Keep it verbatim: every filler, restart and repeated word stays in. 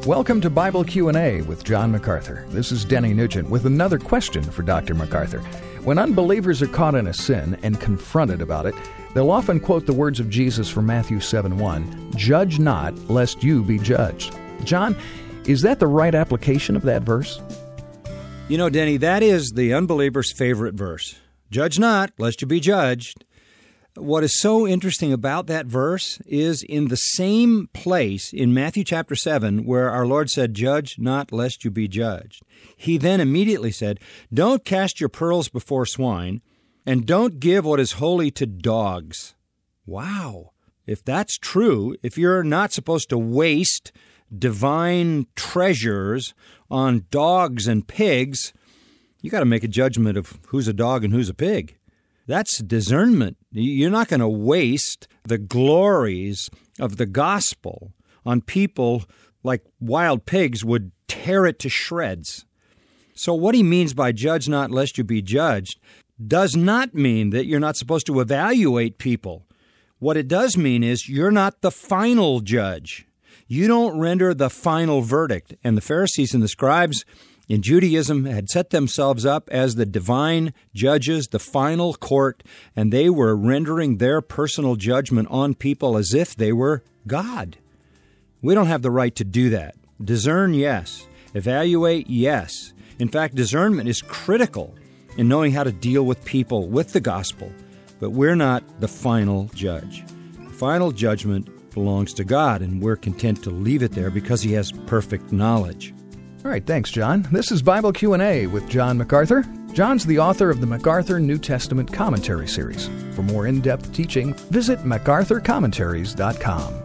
Welcome to Bible Q and A with John MacArthur. This is Denny Nugent with another question for Doctor MacArthur. When unbelievers are caught in a sin and confronted about it, they'll often quote the words of Jesus from Matthew seven one, "Judge not, lest you be judged." John, is that the right application of that verse? You know, Denny, that is the unbeliever's favorite verse. Judge not, lest you be judged. What is so interesting about that verse is in the same place in Matthew chapter seven where our Lord said, "Judge not, lest you be judged." He then immediately said, "Don't cast your pearls before swine, and don't give what is holy to dogs." Wow. If that's true, if you're not supposed to waste divine treasures on dogs and pigs, you got to make a judgment of who's a dog and who's a pig. That's discernment. You're not going to waste the glories of the gospel on people like wild pigs would tear it to shreds. So what he means by judge not lest you be judged does not mean that you're not supposed to evaluate people. What it does mean is you're not the final judge. You don't render the final verdict. And the Pharisees and the scribes in Judaism had set themselves up as the divine judges, the final court, and they were rendering their personal judgment on people as if they were God. We don't have the right to do that. Discern, yes. Evaluate, yes. In fact, discernment is critical in knowing how to deal with people with the gospel, but we're not the final judge. The final judgment belongs to God, and we're content to leave it there because He has perfect knowledge. All right, thanks, John. This is Bible Q and A with John MacArthur. John's the author of the MacArthur New Testament Commentary Series. For more in-depth teaching, visit macarthur commentaries dot com.